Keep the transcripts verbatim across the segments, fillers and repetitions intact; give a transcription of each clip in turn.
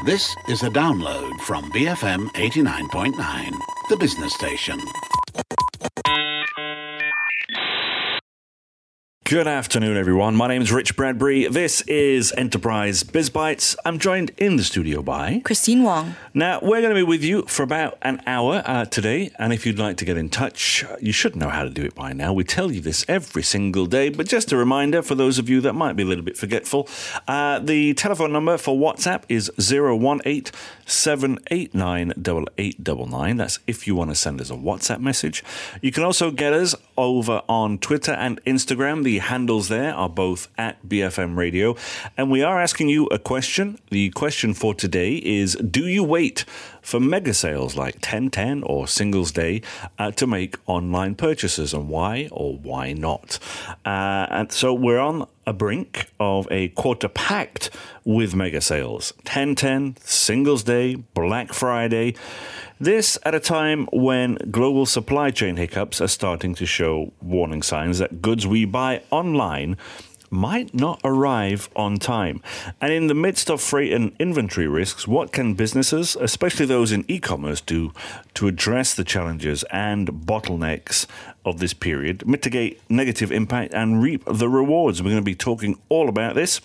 This is a download from B F M eighty-nine point nine, the business station. Good afternoon, everyone. My name is Rich Bradbury. This is Enterprise Biz Bites. I'm joined in the studio by Christine Wong. Now, we're going to be with you for about an hour uh, today, and if you'd like to get in touch, you should know how to do it by now. We tell you this every single day, but just a reminder for those of you that might be a little bit forgetful, uh, the telephone number for WhatsApp is zero one eight seven eight nine eight eight nine nine. That's if you want to send us a WhatsApp message. You can also get us over on Twitter and Instagram. The handles there are both at B F M Radio. And we are asking you a question. The question for today is, do you wait for mega sales like ten ten or Singles Day uh, to make online purchases, and why or why not? Uh, and so we're on a brink of a quarter packed with mega sales. ten ten, Singles Day, Black Friday. This at a time when global supply chain hiccups are starting to show warning signs that goods we buy online might not arrive on time. And in the midst of freight and inventory risks, what can businesses, especially those in e-commerce, do to address the challenges and bottlenecks of this period, mitigate negative impact and reap the rewards? We're going to be talking all about this.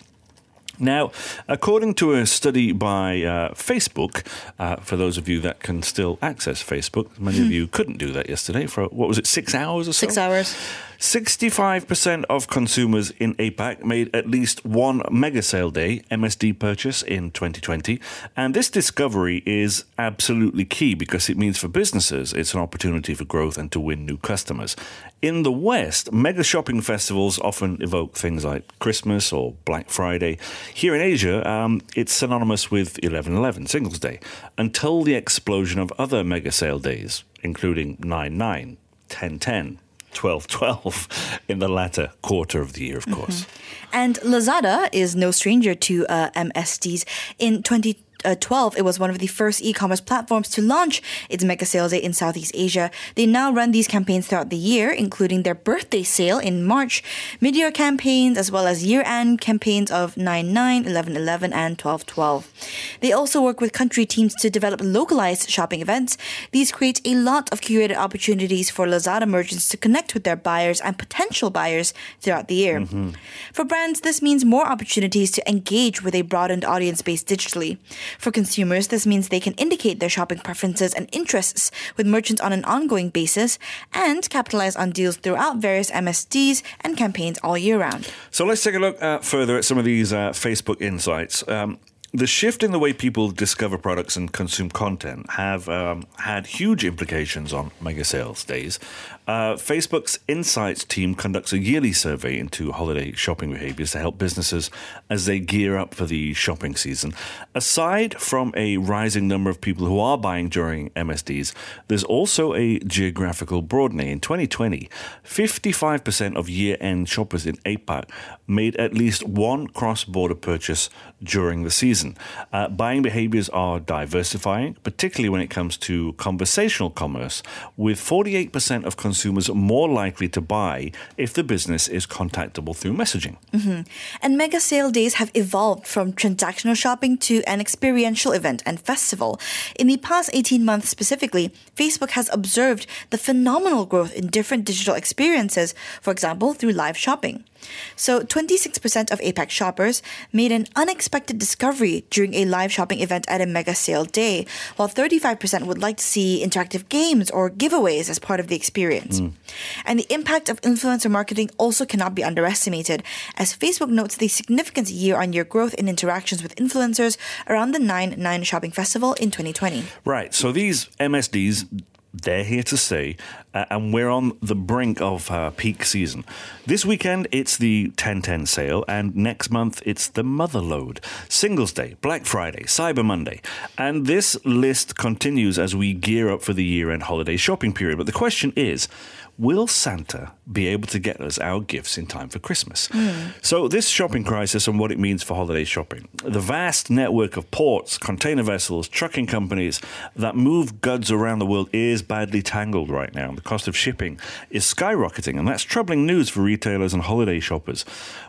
Now, according to a study by uh, Facebook, uh, for those of you that can still access Facebook, many of you couldn't do that yesterday for, what was it, six hours or so? Six hours. sixty-five percent of consumers in APAC made at least one mega sale day M S D purchase in twenty twenty. And this discovery is absolutely key because it means for businesses it's an opportunity for growth and to win new customers. In the West, mega shopping festivals often evoke things like Christmas or Black Friday. Here in Asia, um, it's synonymous with eleven eleven, Singles Day, until the explosion of other mega sale days, including nine nine, ten ten, twelve twelve in the latter quarter of the year, of course. Mm-hmm. And Lazada is no stranger to uh, M S Ds. In twenty twelve, it was one of the first e-commerce platforms to launch its Mega Sales Day in Southeast Asia. They now run these campaigns throughout the year, including their birthday sale in March, mid-year campaigns, as well as year-end campaigns of nine nine, eleven eleven, and twelve twelve. They also work with country teams to develop localized shopping events. These create a lot of curated opportunities for Lazada merchants to connect with their buyers and potential buyers throughout the year. Mm-hmm. For brands, this means more opportunities to engage with a broadened audience base digitally. For consumers, this means they can indicate their shopping preferences and interests with merchants on an ongoing basis and capitalize on deals throughout various M S Ds and campaigns all year round. So let's take a look uh, further at some of these uh, Facebook insights. Um, The shift in the way people discover products and consume content have um, had huge implications on mega sales days. Uh, Facebook's Insights team conducts a yearly survey into holiday shopping behaviors to help businesses as they gear up for the shopping season. Aside from a rising number of people who are buying during M S Ds, there's also a geographical broadening. In twenty twenty, fifty-five percent of year-end shoppers in APAC made at least one cross-border purchase during the season. Uh, buying behaviors are diversifying, particularly when it comes to conversational commerce, with forty-eight percent of consumers more likely to buy if the business is contactable through messaging. Mm-hmm. And mega sale days have evolved from transactional shopping to an experiential event and festival. In the past eighteen months specifically, Facebook has observed the phenomenal growth in different digital experiences, for example, through live shopping. So twenty-six percent of APAC shoppers made an unexpected discovery during a live shopping event at a mega sale day, while thirty-five percent would like to see interactive games or giveaways as part of the experience. Mm. And the impact of influencer marketing also cannot be underestimated, as Facebook notes the significant year-on-year growth in interactions with influencers around the nine nine shopping festival in twenty twenty. Right, so these M S Ds, they're here to stay, uh, and we're on the brink of uh, peak season. This weekend, it's the ten ten sale, and next month, it's the Motherload, Singles Day, Black Friday, Cyber Monday. And this list continues as we gear up for the year-end holiday shopping period. But the question is, will Santa be able to get us our gifts in time for Christmas? Mm. So this shopping crisis and what it means for holiday shopping. The vast network of ports, container vessels, trucking companies that move goods around the world is badly tangled right now. The cost of shipping is skyrocketing, and that's troubling news for retailers and holiday shoppers.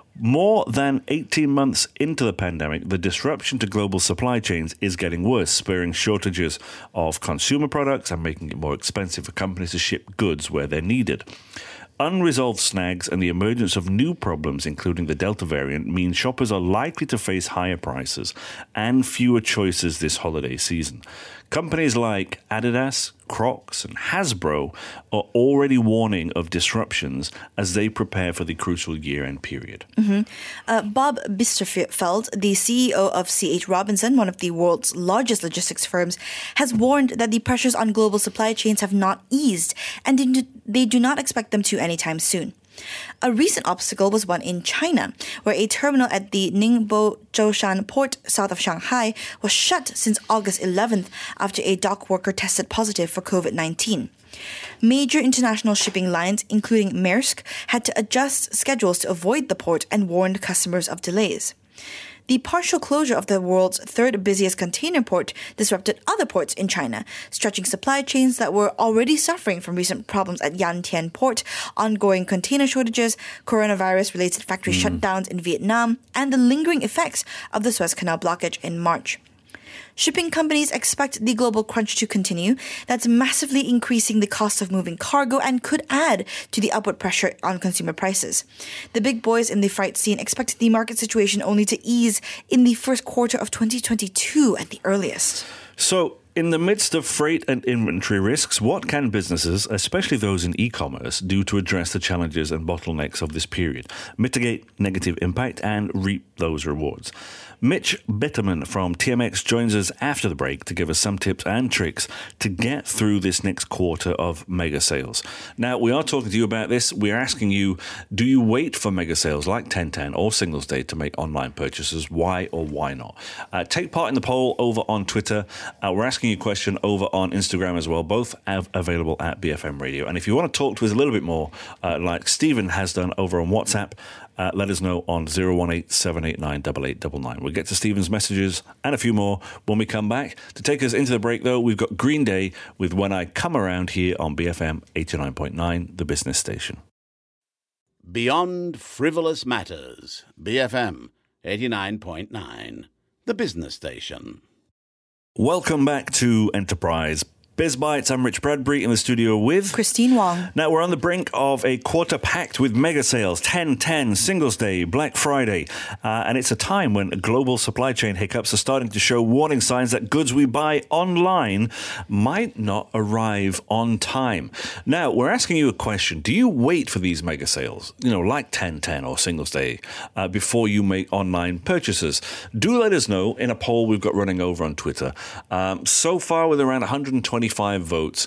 More than eighteen months into the pandemic, the disruption to global supply chains is getting worse, spurring shortages of consumer products and making it more expensive for companies to ship goods where they're needed. Unresolved snags and the emergence of new problems, including the Delta variant, mean shoppers are likely to face higher prices and fewer choices this holiday season. Companies like Adidas, Crocs, and Hasbro are already warning of disruptions as they prepare for the crucial year-end period. Mm-hmm. Uh, Bob Biesterfeld, the C E O of C H Robinson, one of the world's largest logistics firms, has warned that the pressures on global supply chains have not eased, and they do, they do not expect them to anytime soon. A recent obstacle was one in China, where a terminal at the Ningbo Zhoushan port south of Shanghai was shut since August eleventh after a dock worker tested positive for covid nineteen. Major international shipping lines, including Maersk, had to adjust schedules to avoid the port and warned customers of delays. The partial closure of the world's third busiest container port disrupted other ports in China, stretching supply chains that were already suffering from recent problems at Yantian Port, ongoing container shortages, coronavirus-related factory mm. shutdowns in Vietnam, and the lingering effects of the Suez Canal blockage in March. Shipping companies expect the global crunch to continue. That's massively increasing the cost of moving cargo and could add to the upward pressure on consumer prices. The big boys in the freight scene expect the market situation only to ease in the first quarter of twenty twenty-two at the earliest. So, in the midst of freight and inventory risks, what can businesses, especially those in e-commerce, do to address the challenges and bottlenecks of this period, mitigate negative impact, and reap those rewards? Mitch Bitterman from T M X joins us after the break to give us some tips and tricks to get through this next quarter of mega sales. Now, we are talking to you about this. We're asking you, do you wait for mega sales like ten ten or Singles Day to make online purchases? Why or why not? Uh, take part in the poll over on Twitter. Uh, we're asking you a question over on Instagram as well, both av- available at B F M Radio. And if you want to talk to us a little bit more, uh, like Stephen has done over on WhatsApp, Uh, let us know on zero one eight seven eight nine eight eight nine nine. We'll get to Stephen's messages and a few more when we come back. To take us into the break, though, we've got Green Day with When I Come Around here on B F M eighty-nine point nine, the business station. Beyond Frivolous Matters, B F M eighty-nine point nine, the business station. Welcome back to Enterprise Biz Bites. I'm Rich Bradbury in the studio with Christine Wong. Now, we're on the brink of a quarter packed with mega sales, ten ten, Singles Day, Black Friday. Uh, and it's a time when global supply chain hiccups are starting to show warning signs that goods we buy online might not arrive on time. Now, we're asking you a question. Do you wait for these mega sales, you know, like ten ten or Singles Day, uh, before you make online purchases? Do let us know in a poll we've got running over on Twitter. Um, so far, with around one hundred twenty-five votes,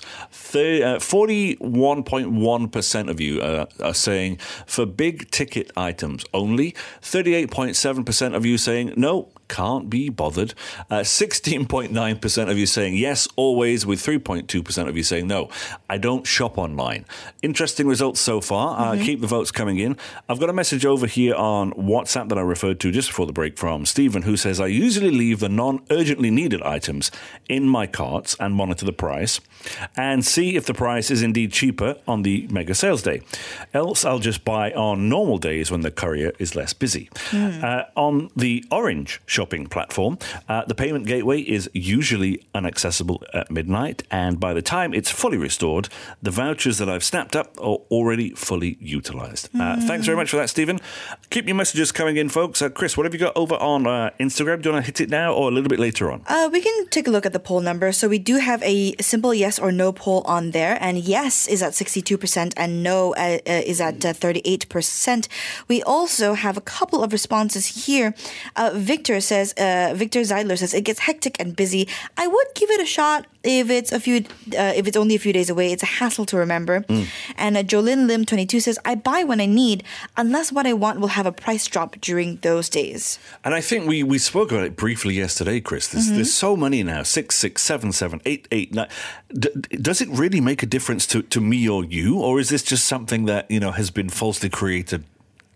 forty-one point one percent of you uh, are saying for big ticket items only, thirty-eight point seven percent of you saying no, can't be bothered, uh, sixteen point nine percent of you saying yes, always, with three point two percent of you saying no, I don't shop online. Interesting results so far. Uh, mm-hmm. Keep the votes coming in. I've got a message over here on WhatsApp that I referred to just before the break from Stephen, who says, I usually leave the non-urgently needed items in my carts and monitor the price and see if the price is indeed cheaper on the mega sales day. Else I'll just buy on normal days when the courier is less busy. Mm. Uh, on the Orange shopping platform, uh, the payment gateway is usually inaccessible at midnight, and by the time it's fully restored, the vouchers that I've snapped up are already fully utilized. Mm. Uh, thanks very much for that, Stephen. Keep your messages coming in, folks. Uh, Chris, what have you got over on uh, Instagram? Do you want to hit it now or a little bit later on? Uh, we can take a look at the poll number. So we do have a simple yes or no poll on there, and yes is at sixty-two percent and no uh, uh, is at uh, thirty-eight percent. We also have a couple of responses here. Uh, Victor says, uh, Victor Zeidler says, it gets hectic and busy. I would give it a shot if it's a few, uh, if it's only a few days away. It's a hassle to remember. Mm. And uh, Jolyn Lim twenty-two says, I buy when I need, unless what I want will have a price drop during those days. And I think we, we spoke about it briefly yesterday, Chris. There's, mm-hmm. there's so many now, six, six, seven, seven, eight, eight, nine. D- does it really make a difference to, to me or you, or is this just something that, you know, has been falsely created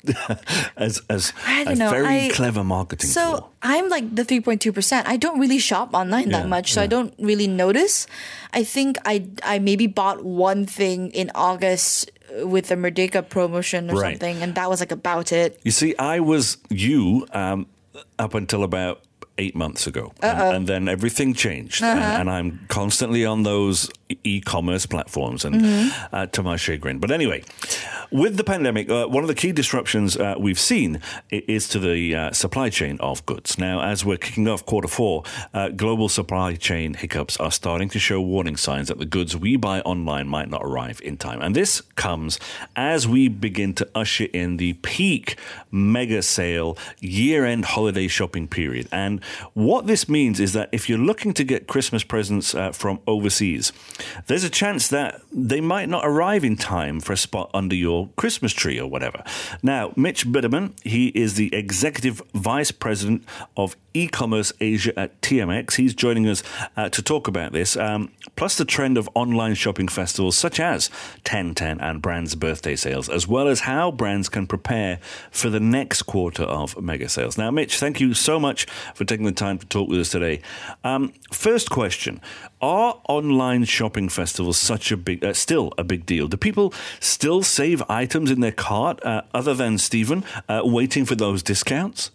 as as a know. very I, clever marketing so tool? So I'm like the three point two percent. I don't really shop online yeah, that much, so yeah. I don't really notice. I think I I maybe bought one thing in August with the Merdeka promotion or Right. something, and that was like about it. You see, I was you um, up until about eight months ago. And, and then everything changed. Uh-huh. And, and I'm constantly on those e- e-commerce platforms, and Mm-hmm. uh, to my chagrin. But anyway, with the pandemic, uh, one of the key disruptions uh, we've seen i- is to the uh, supply chain of goods. Now, as we're kicking off quarter four, uh, global supply chain hiccups are starting to show warning signs that the goods we buy online might not arrive in time. And this comes as we begin to usher in the peak mega sale year-end holiday shopping period. And what this means is that if you're looking to get Christmas presents uh, from overseas, there's a chance that they might not arrive in time for a spot under your Christmas tree or whatever. Now, Mitch Biderman, he is the Executive Vice President of E-commerce Asia at T M X. He's joining us uh, to talk about this, um, plus the trend of online shopping festivals such as ten ten and brands' birthday sales, as well as how brands can prepare for the next quarter of mega sales. Now, Mitch, thank you so much for taking the time to talk with us today. Um, first question, are online shopping festivals such a big, uh, still a big deal? Do people still save items in their cart, uh, other than Stephen, uh, waiting for those discounts?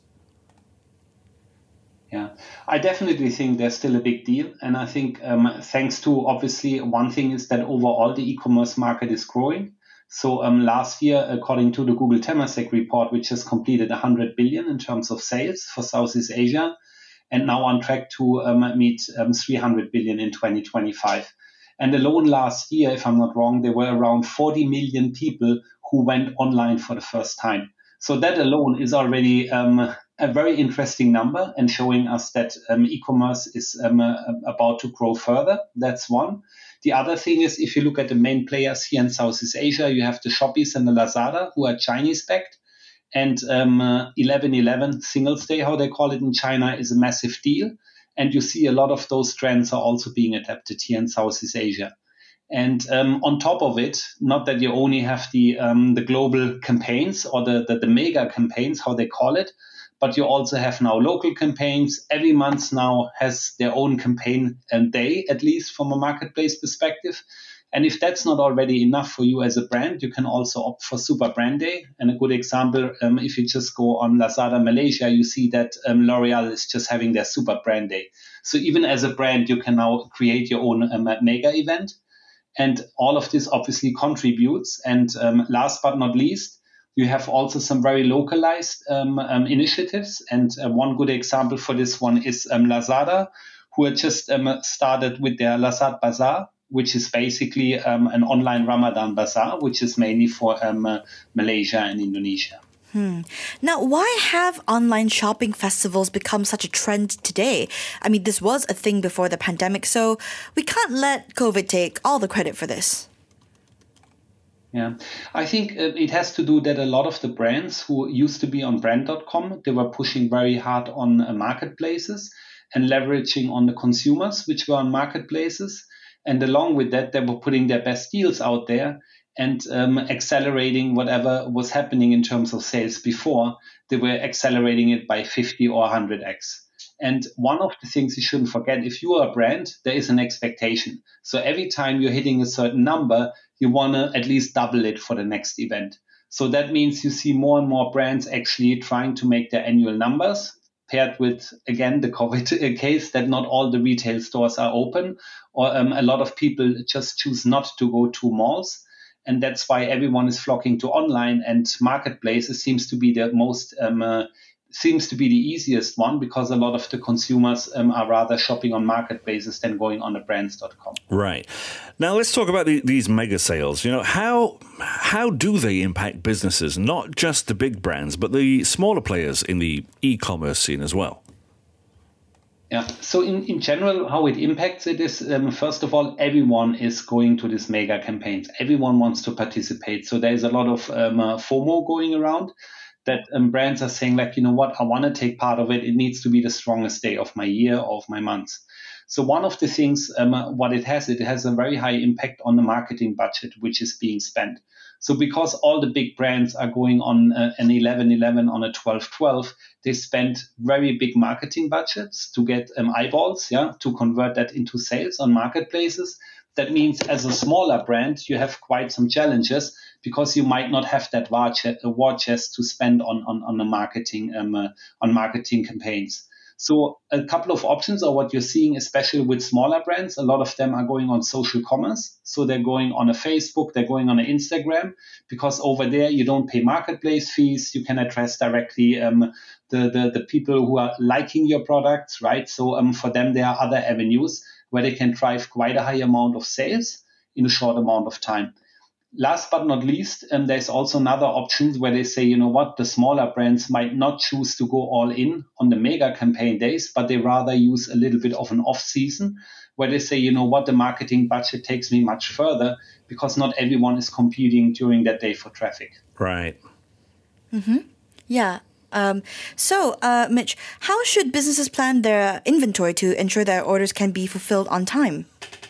Yeah, I definitely think there's still a big deal. And I think um, thanks to, obviously, one thing is that overall the e-commerce market is growing. So um, last year, according to the Google Temasek report, which has completed one hundred billion in terms of sales for Southeast Asia, and now on track to um, meet um, three hundred billion in twenty twenty-five. And alone last year, if I'm not wrong, there were around forty million people who went online for the first time. So that alone is already um, a very interesting number and showing us that um, e-commerce is um, uh, about to grow further. That's one. The other thing is, if you look at the main players here in Southeast Asia, you have the Shoppees and the Lazada, who are Chinese-backed. And um, uh, eleven eleven, Singles Day, how they call it in China, is a massive deal. And you see a lot of those trends are also being adapted here in Southeast Asia. And um, on top of it, not that you only have the um, the global campaigns or the, the, the mega campaigns, how they call it, but you also have now local campaigns. Every month now has their own campaign and day, at least from a marketplace perspective. And if that's not already enough for you as a brand, you can also opt for Super Brand Day. And a good example, um, if you just go on Lazada Malaysia, you see that um, L'Oreal is just having their Super Brand Day. So even as a brand, you can now create your own um, mega event. And all of this obviously contributes. And um, last but not least, you have also some very localized um, um, initiatives. And uh, one good example for this one is um, Lazada, who had just um, started with their Lazada Bazaar, which is basically um, an online Ramadan bazaar, which is mainly for um, uh, Malaysia and Indonesia. Hmm. Now, why have online shopping festivals become such a trend today? I mean, this was a thing before the pandemic, so we can't let COVID take all the credit for this. Yeah, I think uh, it has to do that a lot of the brands who used to be on brand dot com, they were pushing very hard on uh, marketplaces and leveraging on the consumers, which were on marketplaces. And along with that, they were putting their best deals out there and um, accelerating whatever was happening in terms of sales before. They were accelerating it by fifty or one hundred x. And one of the things you shouldn't forget, if you are a brand, there is an expectation. So every time you're hitting a certain number, you want to at least double it for the next event. So that means you see more and more brands actually trying to make their annual numbers, paired with, again, the COVID case that not all the retail stores are open, or um, a lot of people just choose not to go to malls. And that's why everyone is flocking to online, and marketplaces seems to be the most, um, uh, seems to be the easiest one, because a lot of the consumers um, are rather shopping on marketplaces than going on a brands dot com. Right. Now let's talk about the, these mega sales. You know, how how do they impact businesses, not just the big brands, but the smaller players in the e-commerce scene as well? Yeah. So in, in general, how it impacts it is, um, first of all, everyone is going to these mega campaigns. Everyone wants to participate. So there's a lot of um, uh, FOMO going around, that um, brands are saying, like, you know what, I want to take part of it. It needs to be the strongest day of my year, of my month. So one of the things, um, what it has, it has a very high impact on the marketing budget, which is being spent. So because all the big brands are going on uh, an eleven eleven, on a twelve twelve, they spend very big marketing budgets to get um, eyeballs, yeah, to convert that into sales on marketplaces. That means as a smaller brand, you have quite some challenges because you might not have that war chest, war chest to spend on on on the marketing um, uh, on marketing campaigns. So a couple of options are what you're seeing, especially with smaller brands. A lot of them are going on social commerce. So they're going on a Facebook, they're going on an Instagram, because over there you don't pay marketplace fees. You can address directly um, the, the, the people who are liking your products, right? So um, for them, there are other avenues where they can drive quite a high amount of sales in a short amount of time. Last but not least, um, there's also another option where they say, you know what, the smaller brands might not choose to go all in on the mega campaign days, but they rather use a little bit of an off season where they say, you know what, the marketing budget takes me much further because not everyone is competing during that day for traffic. Right. Mm-hmm. Yeah. Um, so, uh, Mitch, how should businesses plan their inventory to ensure their orders can be fulfilled on time?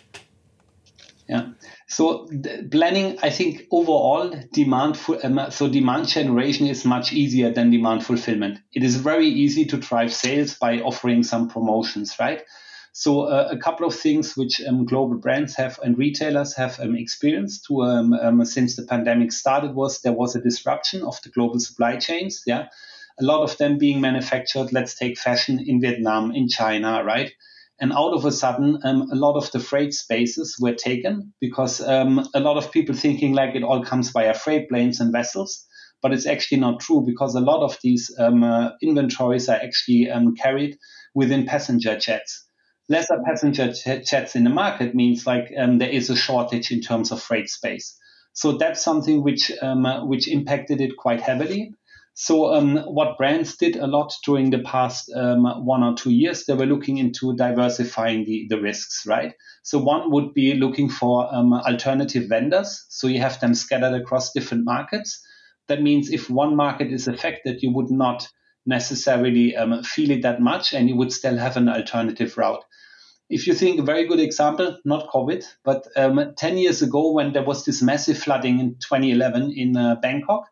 Yeah. So planning, I think overall demand, um, so demand generation is much easier than demand fulfillment. It is very easy to drive sales by offering some promotions, right? So uh, a couple of things which um, global brands have and retailers have um, experienced to, um, um, since the pandemic started was there was a disruption of the global supply chains. Yeah, a lot of them being manufactured. Let's take fashion in Vietnam, in China, right? And out of a sudden, um, a lot of the freight spaces were taken because um, a lot of people thinking like it all comes via freight planes and vessels, but it's actually not true because a lot of these um, uh, inventories are actually um, carried within passenger jets. Lesser passenger j- jets in the market means like um, there is a shortage in terms of freight space. So that's something which um, uh, which impacted it quite heavily. So um, what brands did a lot during the past um, one or two years, they were looking into diversifying the, the risks, right? So one would be looking for um, alternative vendors. So you have them scattered across different markets. That means if one market is affected, you would not necessarily um, feel it that much and you would still have an alternative route. If you think a very good example, not COVID, but um, ten years ago when there was this massive flooding in twenty eleven in uh, Bangkok,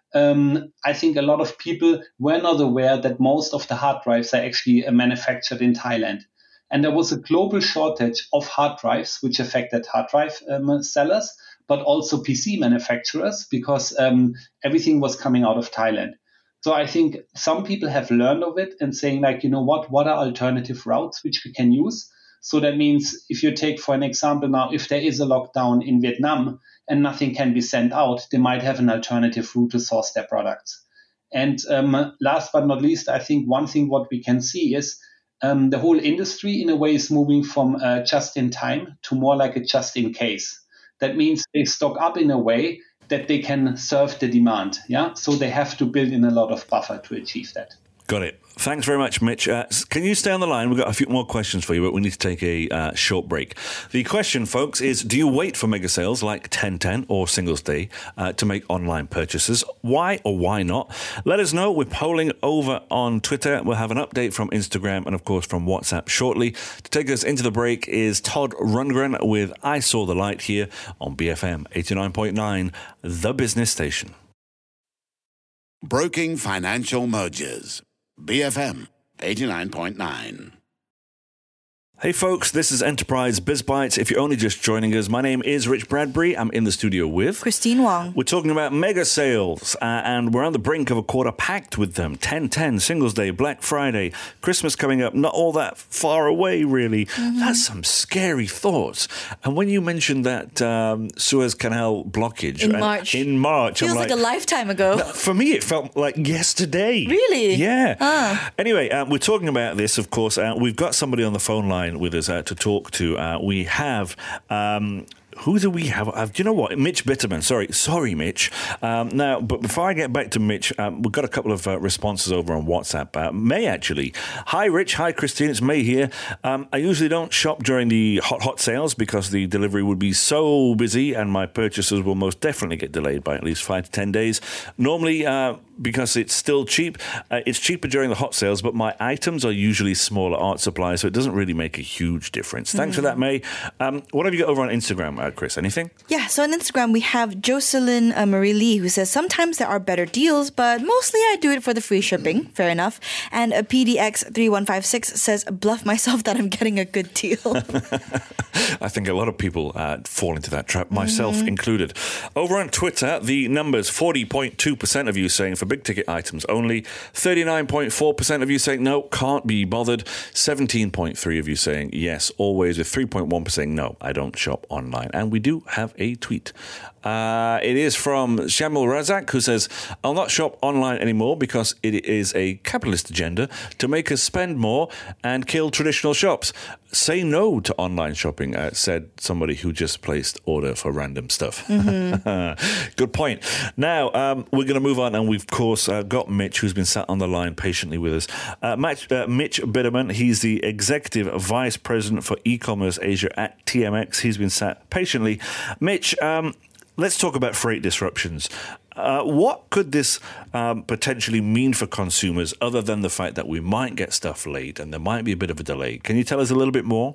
Um, I think a lot of people were not aware that most of the hard drives are actually uh, manufactured in Thailand. And there was a global shortage of hard drives, which affected hard drive um, sellers, but also P C manufacturers because um, everything was coming out of Thailand. So I think some people have learned of it and saying like, you know what, what are alternative routes which we can use? So that means if you take, for an example now, if there is a lockdown in Vietnam and nothing can be sent out, they might have an alternative route to source their products. And um, last but not least, I think one thing what we can see is um, the whole industry in a way is moving from uh, just in time to more like a just in case. That means they stock up in a way that they can serve the demand. Yeah, so they have to build in a lot of buffer to achieve that. Got it. Thanks very much, Mitch. Uh, can you stay on the line? We've got a few more questions for you, but we need to take a uh, short break. The question, folks, is do you wait for mega sales like ten ten or Singles Day uh, to make online purchases? Why or why not? Let us know. We're polling over on Twitter. We'll have an update from Instagram and, of course, from WhatsApp shortly. To take us into the break is Todd Rundgren with I Saw the Light here on B F M eighty-nine point nine, the business station. Broking financial mergers. B F M eighty-nine point nine. Hey folks, this is Enterprise BizBytes. If you're only just joining us, my name is Rich Bradbury. I'm in the studio with Christine Wong. We're talking about mega sales, uh, and we're on the brink of a quarter packed with them. ten ten, Singles Day, Black Friday, Christmas coming up, not all that far away, really. Mm-hmm. That's some scary thoughts. And when you mentioned that um, Suez Canal blockage in March, in March, feels I'm like, like a lifetime ago. For me, it felt like yesterday. Really? Yeah. Ah. Anyway, uh, we're talking about this, of course. Uh, we've got somebody on the phone line with us uh, to talk to. Uh, we have... Um, Who do we have? Uh, do you know what? Mitch Bitterman. Sorry. Sorry, Mitch. Um, now, but before I get back to Mitch, um, we've got a couple of uh, responses over on WhatsApp. Uh, May, actually. Hi, Rich. Hi, Christine. It's May here. Um, I usually don't shop during the hot, hot sales because the delivery would be so busy and my purchases will most definitely get delayed by at least five to ten days. Normally, uh, because it's still cheap, uh, it's cheaper during the hot sales, but my items are usually smaller art supplies, so it doesn't really make a huge difference. Thanks mm-hmm. for that, May. Um, what have you got over on Instagram? uh, Chris? Anything? Yeah, so on Instagram, we have Jocelyn uh, Marie Lee, who says, sometimes there are better deals, but mostly I do it for the free shipping. Fair enough. And uh, P D X three one five six says, bluff myself that I'm getting a good deal. I think a lot of people uh, fall into that trap, myself mm-hmm. included. Over on Twitter, the numbers, forty point two percent of you saying for big ticket items only, thirty-nine point four percent of you saying no, can't be bothered, seventeen point three of you saying yes, always, with three point one percent saying no, I don't shop online. And we do have a tweet. Uh, it is from Shamil Razak, who says, I'll not shop online anymore because it is a capitalist agenda to make us spend more and kill traditional shops. Say no to online shopping, uh, said somebody who just placed order for random stuff. Mm-hmm. Good point. Now, um, we're going to move on, and we've, of course, uh, got Mitch, who's been sat on the line patiently with us. Uh, Mitch, uh, Mitch Biderman, he's the Executive Vice President for E-Commerce Asia at T M X. He's been sat patiently. Mitch, um, let's talk about freight disruptions. Uh, what could this um, potentially mean for consumers other than the fact that we might get stuff late and there might be a bit of a delay? Can you tell us a little bit more?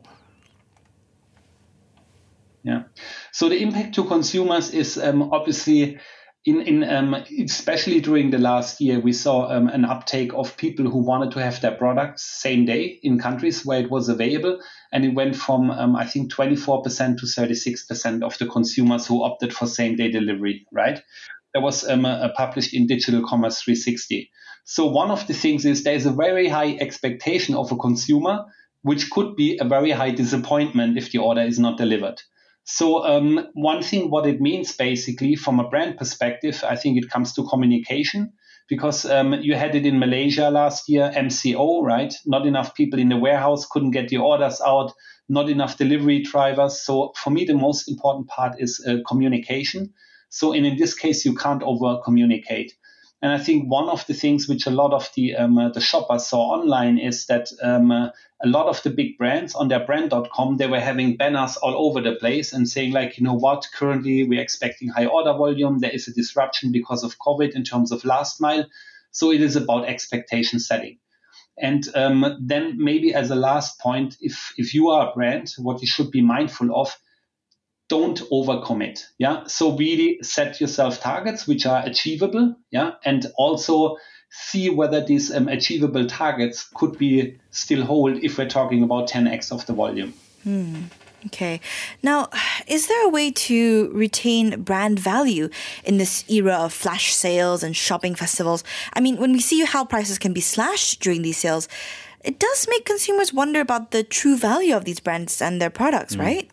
Yeah. So the impact to consumers is um, obviously, in, in um, especially during the last year, we saw um, an uptake of people who wanted to have their products same day in countries where it was available. And it went from, um, I think, twenty-four percent to thirty-six percent of the consumers who opted for same day delivery, right? That was um, uh, published in Digital Commerce three sixty. So one of the things is there's a very high expectation of a consumer, which could be a very high disappointment if the order is not delivered. So um, one thing, what it means basically from a brand perspective, I think it comes to communication, because um, you had it in Malaysia last year, M C O, right? Not enough people in the warehouse, couldn't get the orders out, not enough delivery drivers. So for me, the most important part is uh, communication. So in, in this case, you can't over communicate. And I think one of the things which a lot of the um, uh, the shoppers saw online is that um, uh, a lot of the big brands on their brand dot com, they were having banners all over the place and saying like, you know what, currently we're expecting high order volume. There is a disruption because of COVID in terms of last mile. So it is about expectation setting. And um, then maybe as a last point, if if you are a brand, what you should be mindful of, don't overcommit. Yeah. So really set yourself targets which are achievable. Yeah. And also see whether these um, achievable targets could be still hold if we're talking about ten x of the volume. Hmm. Okay. Now, is there a way to retain brand value in this era of flash sales and shopping festivals? I mean, when we see how prices can be slashed during these sales, it does make consumers wonder about the true value of these brands and their products, mm. right?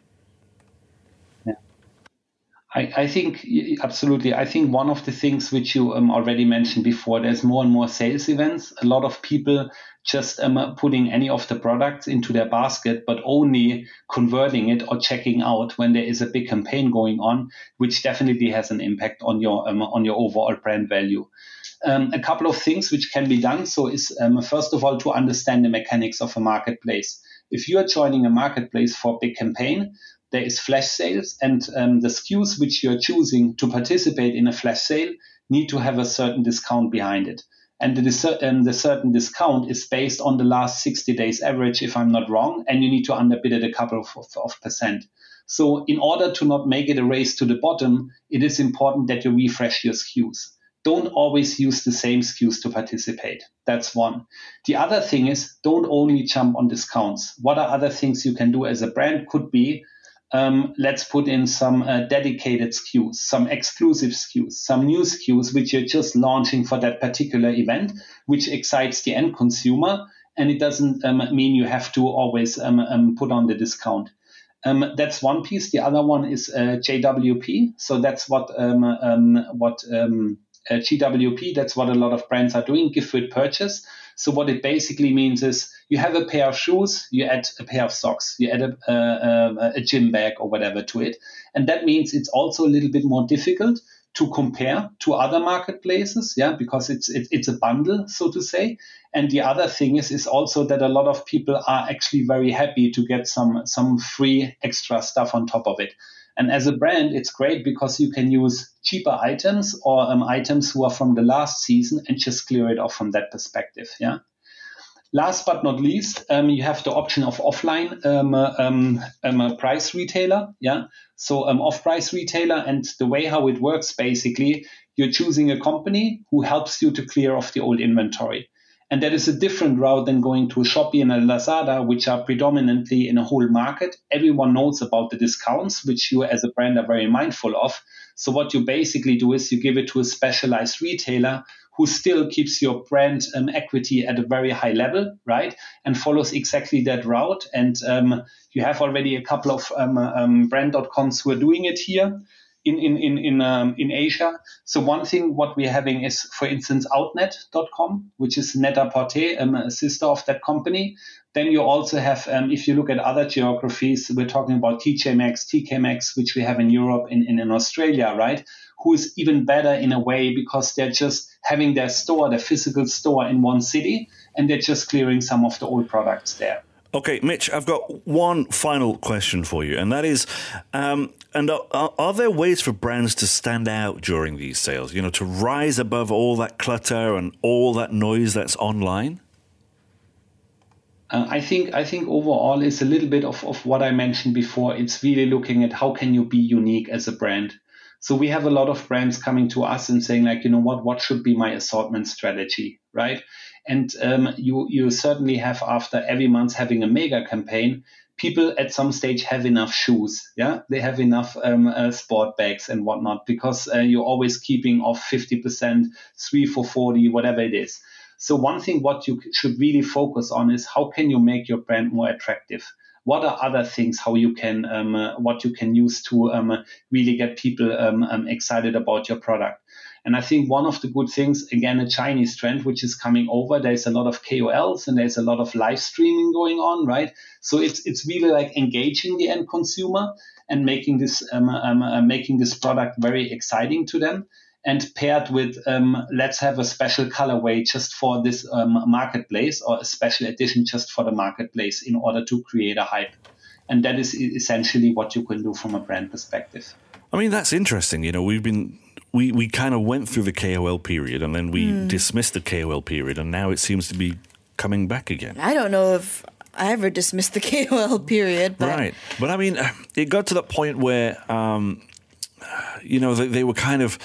I, I think, absolutely. I think one of the things which you um, already mentioned before, there's more and more sales events. A lot of people just um, putting any of the products into their basket, but only converting it or checking out when there is a big campaign going on, which definitely has an impact on your um, on your overall brand value. Um, a couple of things which can be done. So is um, first of all, to understand the mechanics of a marketplace. If you are joining a marketplace for a big campaign, there is flash sales, and um, the S K Us which you're choosing to participate in a flash sale need to have a certain discount behind it. And the, um, the certain discount is based on the last sixty days average, if I'm not wrong, and you need to underbid it a couple of, of, of percent. So in order to not make it a race to the bottom, it is important that you refresh your S K Us. Don't always use the same S K Us to participate. That's one. The other thing is, don't only jump on discounts. What are other things you can do as a brand? Could be, Um, let's put in some uh, dedicated S K Us, some exclusive S K Us, some new S K Us which you're just launching for that particular event, which excites the end consumer, and it doesn't um, mean you have to always um, um, put on the discount. Um, that's one piece. The other one is uh, J W P. So that's what um, um, what um, uh, G W P. That's what a lot of brands are doing. Gift with purchase. So what it basically means is you have a pair of shoes, you add a pair of socks, you add a, uh, a gym bag or whatever to it. And that means it's also a little bit more difficult to compare to other marketplaces, yeah, because it's it, it's a bundle, so to say. And the other thing is, is also that a lot of people are actually very happy to get some, some free extra stuff on top of it. And as a brand, it's great because you can use cheaper items or um, items who are from the last season and just clear it off from that perspective. Yeah. Last but not least, um, you have the option of offline um, uh, um, um, a price retailer. Yeah. So um, off-price retailer, and the way how it works, basically, you're choosing a company who helps you to clear off the old inventory. And that is a different route than going to a Shopee and a Lazada, which are predominantly in a whole market. Everyone knows about the discounts, which you as a brand are very mindful of. So what you basically do is you give it to a specialized retailer who still keeps your brand um, equity at a very high level, right? And follows exactly that route. And um, you have already a couple of um, um, brand dot coms who are doing it here in in in in, um, in Asia. So one thing what we're having is, for instance, outnet dot com, which is Net-a-Porter, um, a sister of that company. Then you also have, um, if you look at other geographies, we're talking about T J Maxx, T K Maxx, which we have in Europe and in, in Australia, right? Who is even better in a way because they're just having their store, their physical store in one city, and they're just clearing some of the old products there. Okay, Mitch, I've got one final question for you, and that is, um, and are, are there ways for brands to stand out during these sales, you know, to rise above all that clutter and all that noise that's online? Uh, I think I think overall it's a little bit of, of what I mentioned before. It's really looking at how can you be unique as a brand. So we have a lot of brands coming to us and saying, like, you know what, what should be my assortment strategy, right? And um, you you certainly have, after every month having a mega campaign, people at some stage have enough shoes, yeah? They have enough um, uh, sport bags and whatnot, because uh, you're always keeping off fifty percent, three for forty, whatever it is. So one thing what you should really focus on is how can you make your brand more attractive? What are other things how you can um, uh, what you can use to um, really get people um, um, excited about your product? And I think one of the good things, again, a Chinese trend which is coming over, there's a lot of K O Ls and there's a lot of live streaming going on, right? So it's it's really like engaging the end consumer and making this um, um, uh, making this product very exciting to them. And paired with, um, let's have a special colorway just for this um, marketplace, or a special edition just for the marketplace, in order to create a hype. And that is essentially what you can do from a brand perspective. I mean, that's interesting. You know, we've been, we, we kind of went through the K O L period, and then we mm. dismissed the K O L period, and now it seems to be coming back again. I don't know if I ever dismissed the K O L period. But... Right. But I mean, it got to the point where, um, you know, they, they were kind of,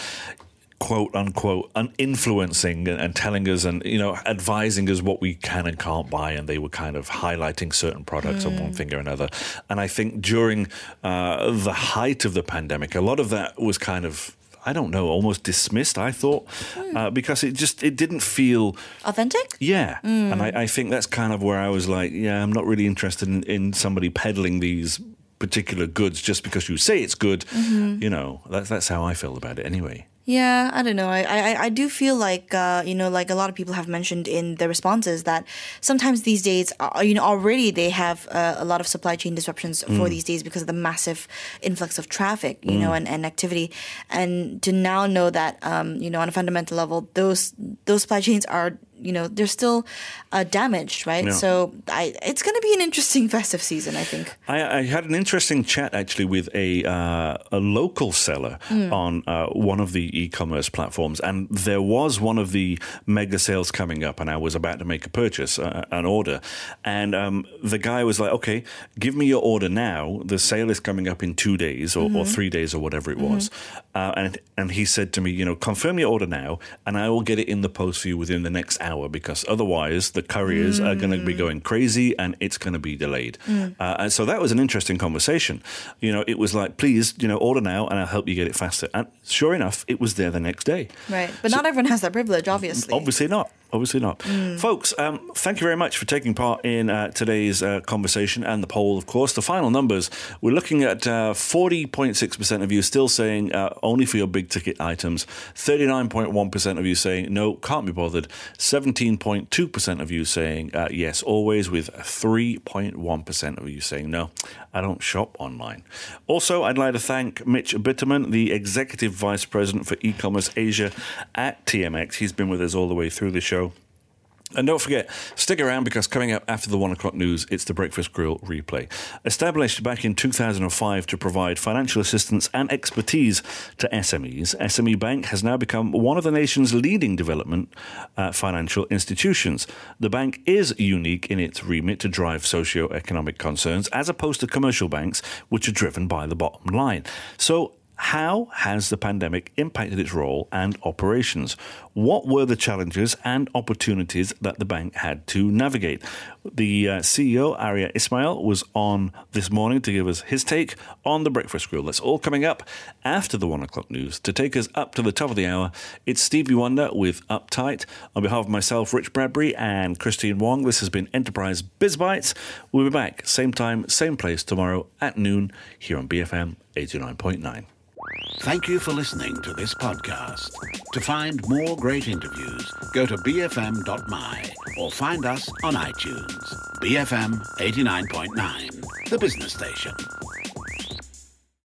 quote unquote, un- influencing and, and telling us and, you know, advising us what we can and can't buy. And they were kind of highlighting certain products mm. on one thing or another. And I think during uh, the height of the pandemic, a lot of that was kind of, I don't know, almost dismissed, I thought, mm. uh, because it just, it didn't feel... authentic? Yeah. Mm. And I, I think that's kind of where I was like, yeah, I'm not really interested in, in somebody peddling these particular goods just because you say it's good. Mm-hmm. You know, that's, that's how I feel about it anyway. Yeah, I don't know. I, I, I do feel like, uh, you know, like a lot of people have mentioned in their responses that sometimes these days, uh, you know, already they have uh, a lot of supply chain disruptions mm. for these days because of the massive influx of traffic, you mm. know, and, and activity. And to now know that, um, you know, on a fundamental level, those those supply chains are, you know, they're still uh, damaged, right? Yeah. So I, it's going to be an interesting festive season, I think. I, I had an interesting chat actually with a uh, a local seller mm. on uh, one of the e-commerce platforms, and there was one of the mega sales coming up, and I was about to make a purchase, uh, an order, and um, the guy was like, "Okay, give me your order now. The sale is coming up in two days or, mm-hmm. or three days or whatever it mm-hmm. was," uh, and and he said to me, "You know, confirm your order now, and I will get it in the post for you within the next hour." Because otherwise the couriers mm. are going to be going crazy and it's going to be delayed. Mm. Uh, and so that was an interesting conversation. You know, it was like, please, you know, order now and I'll help you get it faster. And sure enough, it was there the next day. Right. But so, not everyone has that privilege, obviously. Obviously not. Obviously not. Mm. Folks, um, thank you very much for taking part in uh, today's uh, conversation and the poll, of course. The final numbers, we're looking at uh, forty point six percent of you still saying uh, only for your big ticket items, thirty-nine point one percent of you saying no, can't be bothered, seventeen point two percent of you saying uh, yes, always, with three point one percent of you saying no, I don't shop online. Also, I'd like to thank Mitch Bitterman, the Executive Vice President for E-Commerce Asia at T M X. He's been with us all the way through the show. And don't forget, stick around because coming up after the one o'clock news, it's the Breakfast Grill replay. Established back in two thousand five to provide financial assistance and expertise to S M Es, S M E Bank has now become one of the nation's leading development uh, financial institutions. The bank is unique in its remit to drive socio-economic concerns as opposed to commercial banks, which are driven by the bottom line. So, how has the pandemic impacted its role and operations? What were the challenges and opportunities that the bank had to navigate? The uh, C E O, Arya Ismail, was on this morning to give us his take on the Breakfast Grill. That's all coming up after the one o'clock news. To take us up to the top of the hour, it's Stevie Wonder with Uptight. On behalf of myself, Rich Bradbury, and Christine Wong, this has been Enterprise Biz Bites. We'll be back same time, same place tomorrow at noon here on B F M eighty-nine point nine. Thank you for listening to this podcast. To find more great interviews, go to b f m dot m y or find us on iTunes. B F M eighty-nine point nine, the business station.